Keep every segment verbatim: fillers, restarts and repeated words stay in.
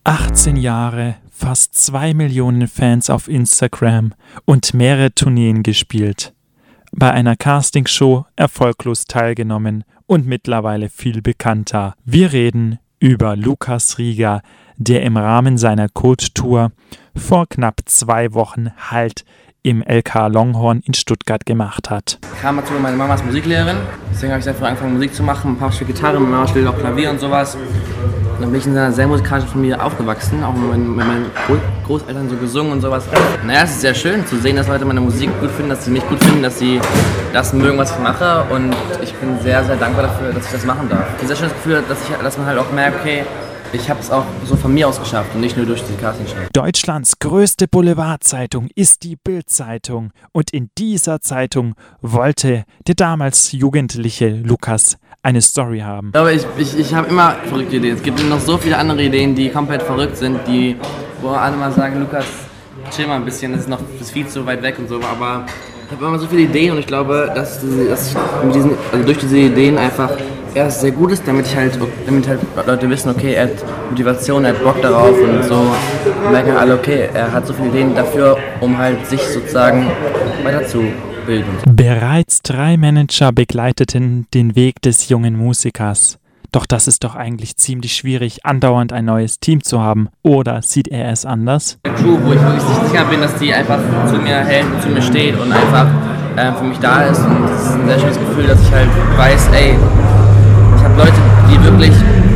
achtzehn Jahre, fast zwei Millionen Fans auf Instagram und mehrere Tourneen gespielt. Bei einer Castingshow erfolglos teilgenommen und mittlerweile viel bekannter. Wir reden über Lukas Rieger, der im Rahmen seiner Code-Tour vor knapp zwei Wochen Halt im L K Longhorn in Stuttgart gemacht hat. Ich kam dazu, meine Mama ist Musiklehrerin, deswegen habe ich sehr früh angefangen Musik zu machen. Ein paar Stück Gitarre, meine Mama spielt auch Klavier und sowas. Und dann bin ich in einer sehr musikalischen Familie aufgewachsen, auch mit meinen, mit meinen Großeltern so gesungen und sowas. Naja, es ist sehr schön zu sehen, dass Leute meine Musik gut finden, dass sie mich gut finden, dass sie das mögen, was ich mache. Und ich bin sehr, sehr dankbar dafür, dass ich das machen darf. Ich habe ein sehr schönes Gefühl, dass, ich, dass man halt auch merkt, okay, ich habe es auch so von mir aus geschafft und nicht nur durch die Castingshow. Deutschlands größte Boulevardzeitung ist die Bild-Zeitung und in dieser Zeitung wollte der damals jugendliche Lukas eine Story haben. Aber ich, ich, ich habe immer verrückte Ideen. Es gibt noch so viele andere Ideen, die komplett verrückt sind, die, wo alle mal sagen, Lukas, chill mal ein bisschen, das ist noch das ist viel zu weit weg und so, aber ich habe immer so viele Ideen und ich glaube, dass, dass ich mit diesen, also durch diese Ideen einfach erst sehr gut ist, damit ich halt, damit halt Leute wissen, okay, er hat Motivation, er hat Bock darauf und so merken alle, okay, er hat so viele Ideen dafür, um halt sich sozusagen weiterzubilden. Bereits drei Manager begleiteten den Weg des jungen Musikers. Doch das ist doch eigentlich ziemlich schwierig, andauernd ein neues Team zu haben. Oder sieht er es anders? Eine Crew, wo ich wirklich sicher bin, dass die einfach zu mir hält und zu mir steht und einfach äh, für mich da ist. Und es ist ein sehr schönes Gefühl, dass ich halt weiß, ey, ich habe Leute, die wirklich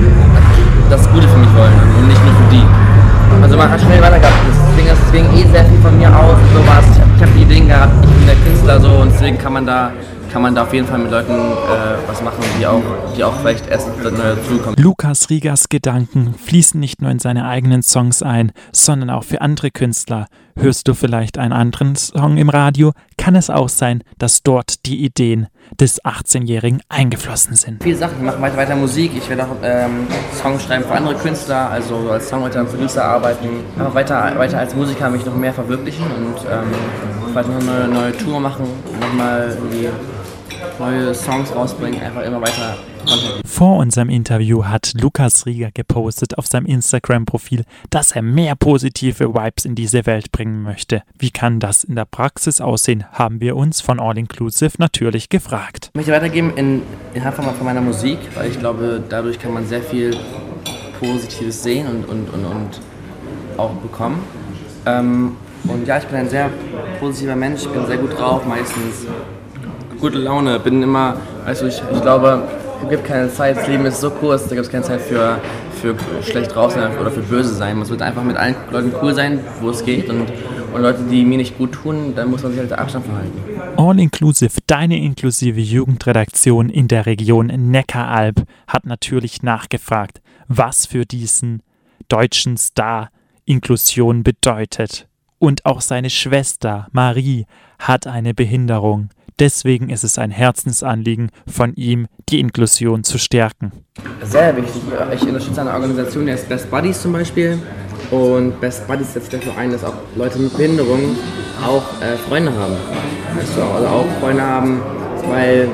das Gute für mich wollen und nicht nur für die. Also man hat schnell weitergehabt. Deswegen ist deswegen eh sehr viel von mir aus und sowas. Ich habe hab die Ideen gehabt, ich bin der Künstler so und deswegen kann man da kann man da auf jeden Fall mit Leuten äh, was machen, die auch, die auch vielleicht erst neu dazukommen. Lukas Riegers Gedanken fließen nicht nur in seine eigenen Songs ein, sondern auch für andere Künstler. Hörst du vielleicht einen anderen Song im Radio, kann es auch sein, dass dort die Ideen des achtzehnjährigen eingeflossen sind. Viele Sachen, ich mache weiter, weiter Musik, ich werde auch ähm, Songs schreiben für andere Künstler, also als Songwriter und Producer arbeiten, einfach weiter, weiter als Musiker mich noch mehr verwirklichen und ähm, weiter noch eine neue Tour machen, nochmal die neue Songs rausbringen, einfach immer weiter Content. Vor unserem Interview hat Lukas Rieger gepostet auf seinem Instagram-Profil, dass er mehr positive Vibes in diese Welt bringen möchte. Wie kann das in der Praxis aussehen, haben wir uns von All Inclusive natürlich gefragt. Ich möchte weitergeben in, innerhalb von meiner Musik, weil ich glaube, dadurch kann man sehr viel Positives sehen und, und, und, und auch bekommen. Ähm, und ja, ich bin ein sehr positiver Mensch, ich bin sehr gut drauf, meistens gute Laune, bin immer, also ich, ich glaube, es gibt keine Zeit, das Leben ist so kurz, da gibt es keine Zeit für, für schlecht drauf sein oder für böse sein. Man wird einfach mit allen Leuten cool sein, wo es geht und, und Leute, die mir nicht gut tun, dann muss man sich halt Abstand verhalten. All Inclusive, deine inklusive Jugendredaktion in der Region Neckaralb, hat natürlich nachgefragt, was für diesen deutschen Star Inklusion bedeutet. Und auch seine Schwester Marie hat eine Behinderung. Deswegen ist es ein Herzensanliegen von ihm, die Inklusion zu stärken. Sehr wichtig. Ich unterstütze eine Organisation, die heißt Best Buddies zum Beispiel. Und Best Buddies setzt dafür ein, dass auch Leute mit Behinderung auch äh, Freunde haben. Also auch Freunde haben, weil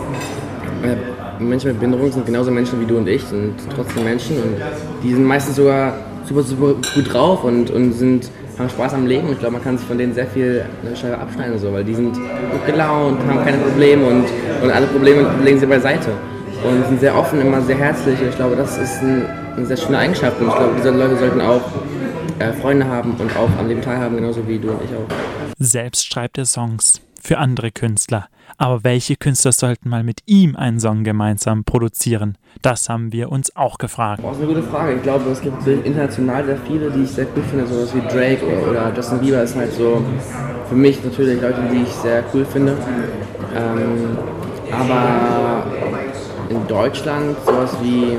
äh, Menschen mit Behinderung sind genauso Menschen wie du und ich, sind trotzdem Menschen. Und die sind meistens sogar super, super gut drauf und, und sind... haben Spaß am Leben und ich glaube, man kann sich von denen sehr viel schneller abschneiden, so, weil die sind gut gelaunt, haben keine Probleme und, und alle Probleme legen sie beiseite und sind sehr offen, immer sehr herzlich und ich glaube, das ist ein, eine sehr schöne Eigenschaft und ich glaube, diese Leute sollten auch äh, Freunde haben und auch am Leben teilhaben, genauso wie du und ich auch. Selbst schreibt er Songs für andere Künstler. Aber welche Künstler sollten mal mit ihm einen Song gemeinsam produzieren? Das haben wir uns auch gefragt. Das ist eine gute Frage. Ich glaube, es gibt international sehr viele, die ich sehr cool finde, sowas wie Drake oder, oder Justin Bieber ist halt so für mich natürlich Leute, die ich sehr cool finde. Ähm, aber in Deutschland sowas wie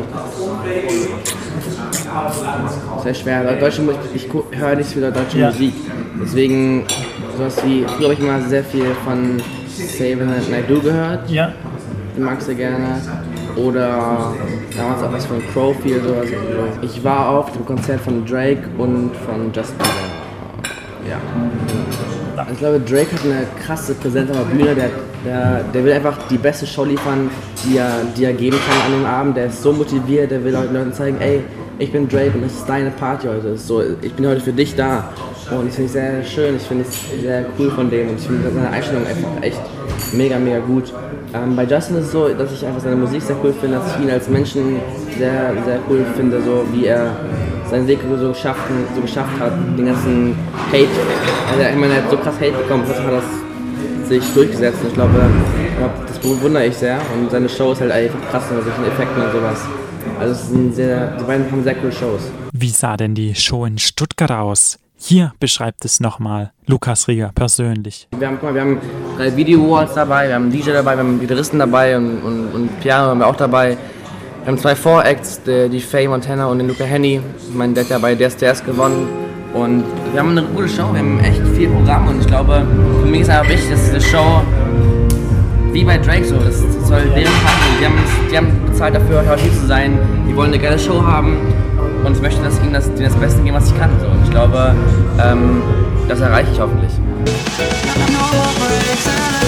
sehr schwer. Deutsche, ich höre nicht viel deutsche ja. Musik, deswegen sowas wie früher habe ich immer sehr viel von Saban and Naidu gehört. Ja. Den mag ich sehr gerne. Oder damals auch was von Crowfield oder so. Ich war auf dem Konzert von Drake und von Justin Bieber. Ja. Ich glaube, Drake hat eine krasse Präsenz auf der Bühne. Der, der, der will einfach die beste Show liefern, die er, die er geben kann an dem Abend. Der ist so motiviert, der will den Leuten zeigen, ey, ich bin Drake und das ist deine Party heute. Das ist so, ich bin heute für dich da. Und das finde ich sehr schön, ich finde es sehr cool von dem und ich finde seine Einstellung einfach echt mega, mega gut. Ähm, bei Justin ist es so, dass ich einfach seine Musik sehr cool finde, dass ich ihn als Menschen sehr, sehr cool finde, so wie er seinen Weg so geschafft, so geschafft hat, den ganzen Hate, also ich meine, er hat so krass Hate bekommen, trotzdem hat das sich durchgesetzt und ich glaube, das bewundere ich sehr und seine Show ist halt einfach krass mit solchen Effekten und sowas. Also es sind sehr, die beiden haben sehr coole Shows. Wie sah denn die Show in Stuttgart aus? Hier beschreibt es nochmal Lukas Rieger persönlich. Wir haben, guck mal, wir haben drei Video-Awards dabei, wir haben einen D J dabei, wir haben einen Gitarristen dabei und, und, und Piano haben wir auch dabei. Wir haben zwei Four-Acts, die, die Faye Montana und den Luca Henny. Mein Dad hat bei D S D S gewonnen. Und wir haben eine gute Show, wir haben echt viel Programm und ich glaube, für mich ist einfach wichtig, dass diese Show wie bei Drake so, das soll deren Party. Die haben, die haben bezahlt dafür, heute hier zu sein. Die wollen eine geile Show haben. Und ich möchte, dass ihnen das, das Beste geben, was ich kann. So. Und ich glaube, ähm, das erreiche ich hoffentlich.